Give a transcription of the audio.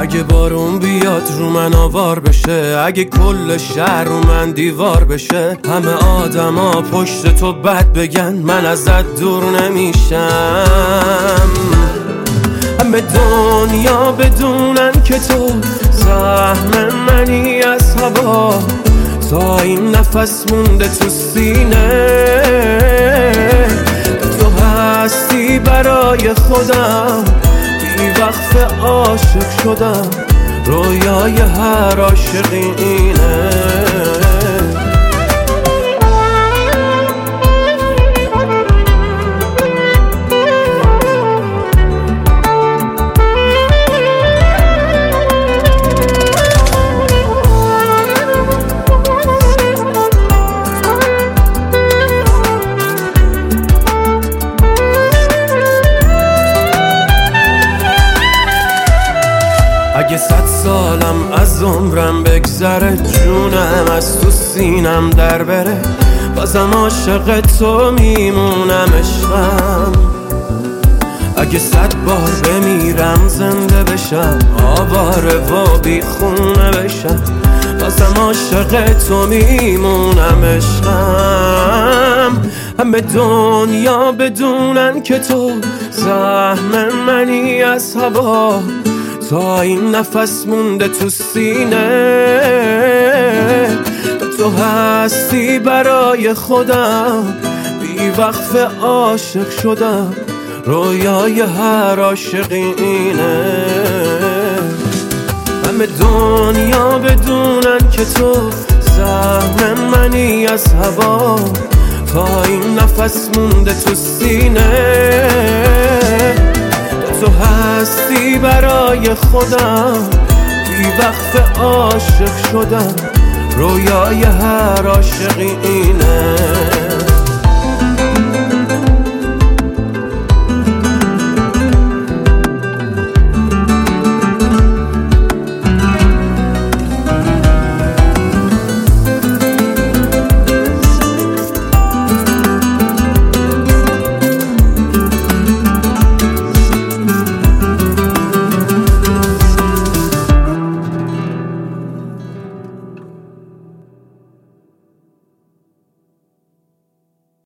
اگه بارون بیاد رو من آوار بشه، اگه کل شهر رو من دیوار بشه، همه آدما پشت تو بد بگن، من ازت دور نمیشم. همه دنیا بدونن که تو سهم منی از هوا، تا این نفس مونده تو سینه، تو هستی برای خودم، بی وقت عاشق شدم، رویای هر عاشقی اینه. اگه 100 سالم از عمرم بگذره، جونم از تو سینم در بره، بازم عاشق تو میمونم عشقم. اگه 100 بار بمیرم زنده بشم، آواره و بی خونه بشم، بازم عاشق تو میمونم عشقم. همه دنیا بدونن که تو سهم منی از هوا، تا این نفس مونده تو سینه، تو هستی برای خودم، بی وقف عاشق شدم، رویای هر عاشقی اینه. همه دنیا بدونن که تو سهم منی از هوا، تا این نفس مونده تو سینه، تو هستی برای خودم، بی وقت عاشق شدم، رویای هر عاشقی اینه.